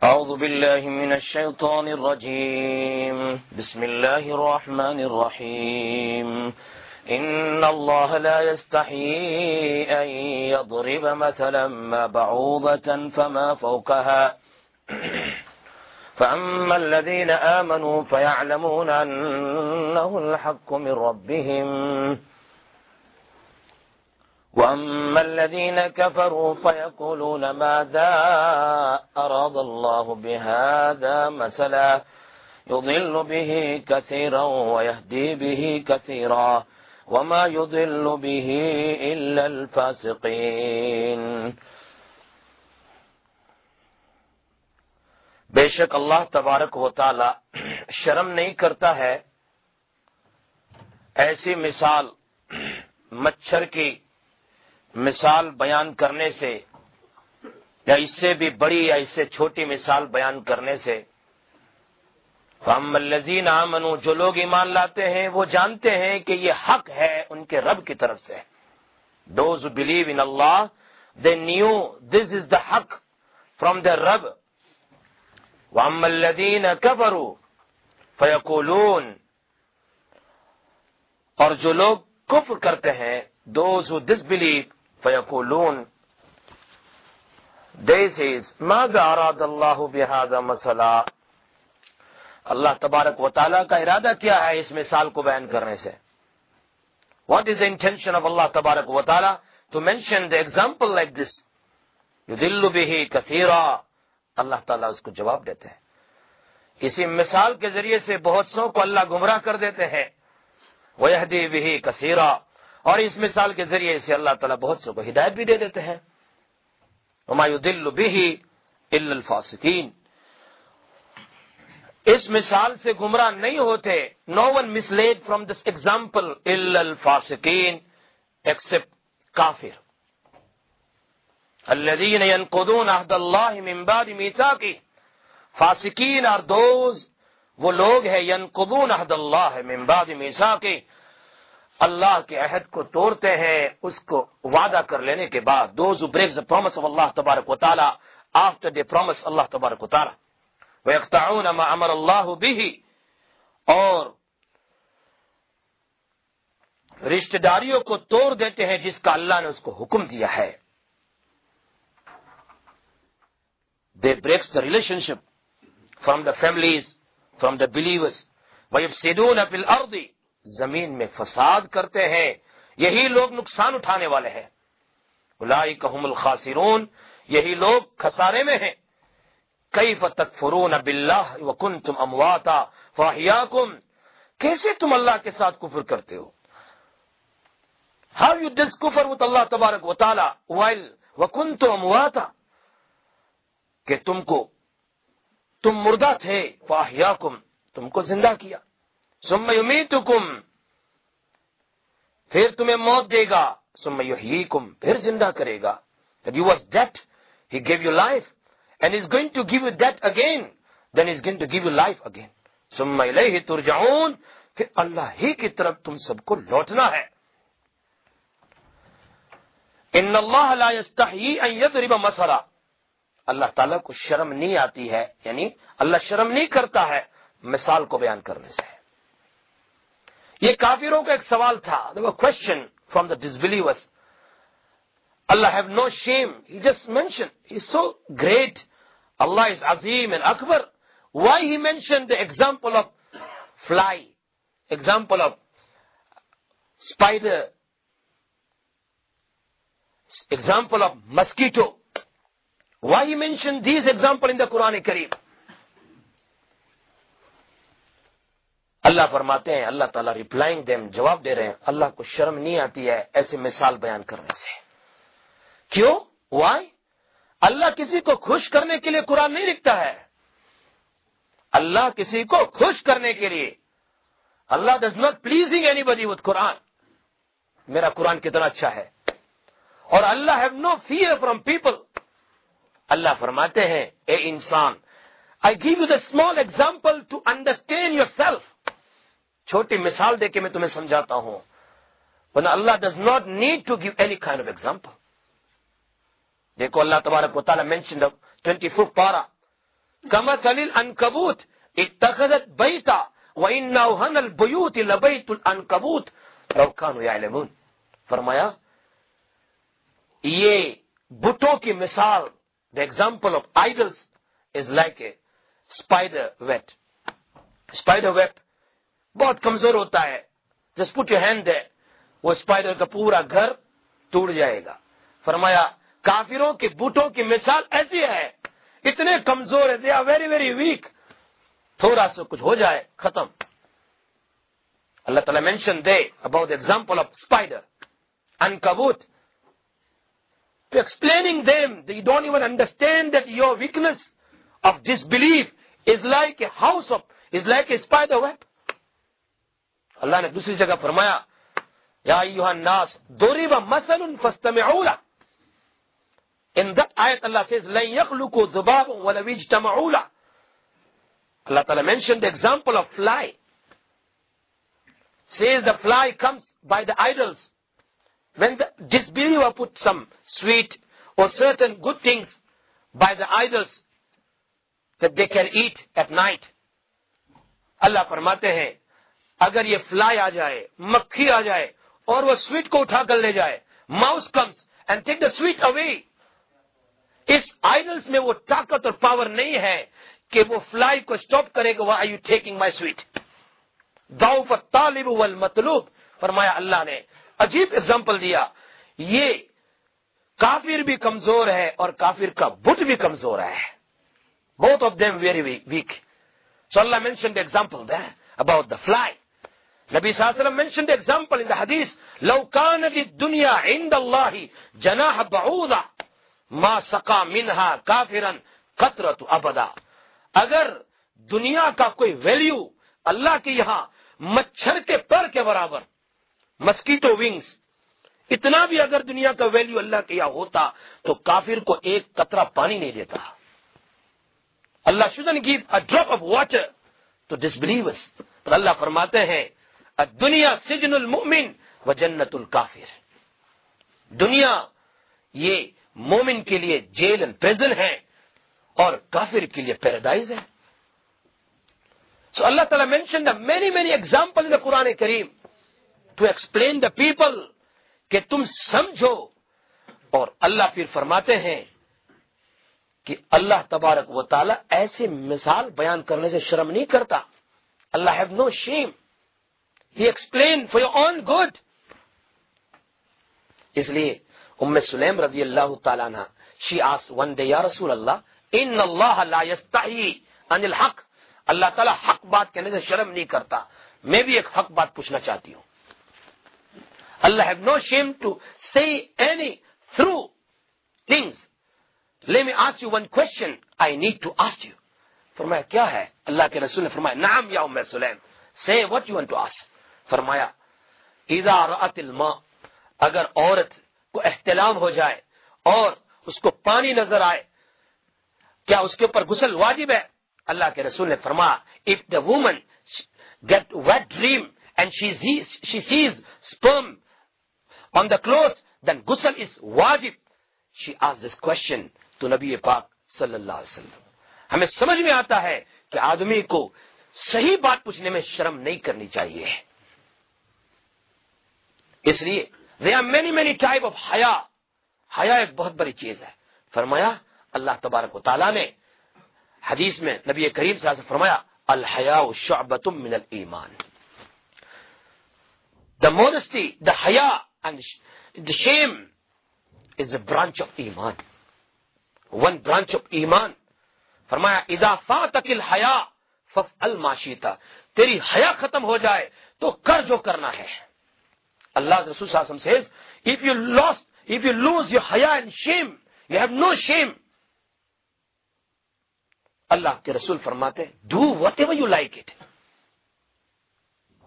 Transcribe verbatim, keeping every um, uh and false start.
أعوذ بالله من الشيطان الرجيم بسم الله الرحمن الرحيم إن الله لا يستحيي أن يضرب مثلا ما بعوضة فما فوقها فأما الذين آمنوا فيعلمون أنه الحق من ربهم وأما الذين كفروا فيقولون ماذا أراد الله بهذا مثلا يضل به كثيرا ويهدي به كثيرا وما يضل به إلا الفاسقين۔ بے شک اللہ تبارک و تعالی شرم نہیں کرتا ہے ایسی مثال مچھر کی مثال بیان کرنے سے یا اس سے بھی بڑی یا اس سے چھوٹی مثال بیان کرنے سے۔ فَأَمَّا الَّذِينَ آمَنُوا، جو لوگ ایمان لاتے ہیں وہ جانتے ہیں کہ یہ حق ہے ان کے رب کی طرف سے۔ Those who believe in Allah, they knew this is the haqq from their Rabb. وَأَمَّا الَّذِينَ كَفَرُوا فَيَقُولُونَ، اور جو لوگ کفر کرتے ہیں، those who disbelieve، فَيَقُولُونَ، they says مَاذَا أَرَادَ اللَّهُ بِهَذَا مَثَلًا، اللہ تبارک و تعالیٰ کا ارادہ کیا ہے اس مثال کو بیان کرنے سے؟ What is the intention of Allah تبارک و تعالیٰ to mention the example like this؟ يُذِلُّ بِهِ كَثِيرًا، اللہ تعالیٰ اس کو جواب دیتے ہیں، اسی مثال کے ذریعے سے بہت سو کو اللہ گمراہ کر دیتے ہیں، وَيَهْدِي بِهِ كَثِيرًا، اور اس مثال کے ذریعے سے اللہ تعالیٰ بہت سو کو ہدایت بھی دے دیتے ہیں۔ وَمَا يُضِلُّ بِهِ إِلَّا الْفَاسِقِينَ، اس مثال سے گمراہ نہیں ہوتے، no one misled from this example إِلَّا الْفَاسِقِينَ except کافر۔ الَّذِينَ يَنقُضُونَ عَهْدَ اللَّهِ مِن بَعْدِ مِيثَاقِهِ، فاسقین اور دوز وہ لوگ ہیں ينقضون عهد الله من بعد ميثاقه، اللہ کے عہد کو توڑتے ہیں اس کو وعدہ کر لینے کے بعد۔ Those who break the promise of Allah تبارک و تعالی after they promise اللہ تبارک و تعالی۔ وَيَقْطَعُونَ مَا أَمَرَ اللَّهُ بِهِ، اور رشتہ داریوں کو توڑ دیتے ہیں جس کا اللہ نے اس کو حکم دیا ہے۔ They breaks the relationship from the families, from the believers۔ وَيُفْسِدُونَ فِي الْأَرْضِ، زمین میں فساد کرتے ہیں، یہی لوگ نقصان اٹھانے والے ہیں۔ اولئک هم الخاسرون، یہی لوگ خسارے میں ہیں۔ کیف تکفرون باللہ وکنتم امواتا فاحیاکم، کیسے تم اللہ کے ساتھ کفر کرتے ہو؟ How you does kufr with Allah تبارک و تعالی while وکنتم امواتا، کہ تم کو تم مردہ تھے، فاحیاکم، تم کو زندہ کیا، ثم یمیتکم، پھر تمہیں موت دے گا، ثم یحییکم، پھر زندہ کرے گا۔ That you was dead, he gave you life and is going to give you death again, then he is going to give you life again۔ ثم الیہ ترجعون، پھر اللہ ہی کی طرف تم سب کو لوٹنا ہے۔ ان اللہ لا یستحیی ان یضرب مثلا، اللہ تعالیٰ کو شرم نہیں آتی ہے، یعنی اللہ شرم نہیں کرتا ہے مثال کو بیان کرنے سے۔ یہ کافروں کا ایک سوال تھا، there was a question from the disbelievers۔ Allah have no shame، he just mentioned he is so great، Allah is Azim and Akbar، why he mentioned the example of fly, example of spider, example of mosquito، why he mentioned these examples in the Quran Kareem؟ اللہ فرماتے ہیں، اللہ تعالیٰ replying them, جواب دے رہے ہیں، اللہ کو شرم نہیں آتی ہے ایسے مثال بیان کرنے سے۔ کیوں؟ وائی؟ اللہ کسی کو خوش کرنے کے لیے قرآن نہیں لکھتا ہے، اللہ کسی کو خوش کرنے کے لیے، اللہ does not pleasing anybody with قرآن، میرا قرآن کتنا اچھا ہے، اور اللہ have no fear from people. اللہ فرماتے ہیں، اے انسان، I give you the small example to understand yourself، چھوٹی مثال دے کے میں تمہیں سمجھاتا ہوں، ورنہ اللہ does not need to give any kind of example۔ دیکھو اللہ تبارک و تعالیٰ mentioned of twenty-fourth para کمثل العنکبوت اتخذت بیتا وان اوہن البیوت لبیت العنکبوت لو کانوا یعلمون. فرمایا یہ بتوں کی مثال, the example of idols is like a spider web. spider web بہت کمزور ہوتا ہے. just put your hand there, وہ اسپائڈر کا پورا گھر ٹوٹ جائے گا. فرمایا کافروں کے بتوں کی مثال ایسی ہے, اتنے کمزور ہے, they are very very weak, تھوڑا سا کچھ ہو جائے ختم. اللہ تعالیٰ mentioned there about the example of spider, ankabut, to explaining them that you don't even understand that your weakness of disbelief is like a house of, is like a spider web. اللہ نے دوسری جگہ فرمایا یا ایھا الناس ضرب مثل فاستمعوا له. In that ayat Allah says لن يخلقوا ذبابا ولو اجتمعوا له. Allah Ta'ala mentioned the example of fly. Says the fly comes by the idols. When the disbeliever put some sweet or certain good things by the idols that they can eat at night, اللہ فرماتے ہیں اگر یہ fly آ جائے, مکھی آ جائے اور وہ sweet کو اٹھا کر لے جائے, mouse comes and take the sweet away, اس آئیڈلس میں وہ طاقت اور پاور نہیں ہے کہ وہ فلائی کو اسٹاپ کرے گا. Why are you taking my sweet. ضعف الطالب والمطلوب. فرمایا اللہ نے عجیب اگزامپل دیا, یہ کافر بھی کمزور ہے اور کافر کا بت بھی کمزور ہے. both of them very weak. So Allah mentioned the example there about the fly. Nabi sallallahu alaihi wasallam mentioned the example in the hadith, لو كانت الدنيا عند الله جناح بعوضة ما سقى منها كافرا قطرة أبدا. اگر دنیا کا کوئی ویلیو اللہ کے یہاں مچھر کے پر کے برابر, مسکیٹو ونگز, اتنا بھی اگر دنیا کا ویلیو اللہ کے یہاں ہوتا تو کافر کو ایک قطرہ پانی نہیں دیتا. اللہ shouldn't give a drop of water to disbelievers. تو اللہ فرماتے ہیں الدنیا سجن المؤمن و جنت الکافر. دنیا یہ مومن کے لیے جیل اینڈ پریزن ہے اور کافر کے لیے پیراڈائز ہے. So Allah Ta'ala mentioned the many many examples in the Quran Kareem to explain the people کہ تم سمجھو. اور اللہ پھر فرماتے ہیں کہ اللہ تبارک و تعالی ایسے مثال بیان کرنے سے شرم نہیں کرتا. اللہ have no shame. He explained for your own good. اس لیے ام سلیم رضی اللہ تعالیٰ عنہ she asked one day یا رسول اللہ ان اللہ لا یستحیی عن الحق. اللہ تعالیٰ حق بات کہنے سے شرم نہیں کرتا, میں بھی ایک حق بات پوچھنا چاہتی ہوں. اللہ have no shame to say any true things. Let me ask you one question. I need to ask you. فرمایا کیا ہے؟ اللہ کے رسول نے فرمایا نعم یا ام سلیم, say what you want to ask. فرمایا اذا رأت الماء, اگر عورت کو احتلام ہو جائے اور اس کو پانی نظر آئے, کیا اس کے اوپر غسل واجب ہے؟ اللہ کے رسول نے فرمایا if the woman get wet dream and she sees, she sees sperm on the clothes then ghusl is wajib. She asked this question to نبی پاک صلی اللہ علیہ وسلم. ہمیں سمجھ میں آتا ہے کہ آدمی کو صحیح بات پوچھنے میں شرم نہیں کرنی چاہیے. اس لیے there are many many type of حیا. حیا ایک بہت بڑی چیز ہے. فرمایا اللہ تبارک و تعالیٰ نے حدیث میں نبی کریم صلی اللہ علیہ وسلم فرمایا الحیاء شعبۃ من الایمان. The modesty, the حیا and the shame is a branch of ایمان. One branch of ایمان. فرمایا اذا فاتک الحیا فافعل ما شئت. تیری حیا ختم ہو جائے تو کر جو کرنا ہے. اللہ رسول صلی اللہ علیہ وسلم says if you lost if you lose your حیا and shame, you have no shame. اللہ کے رسول فرماتے do whatever you like it.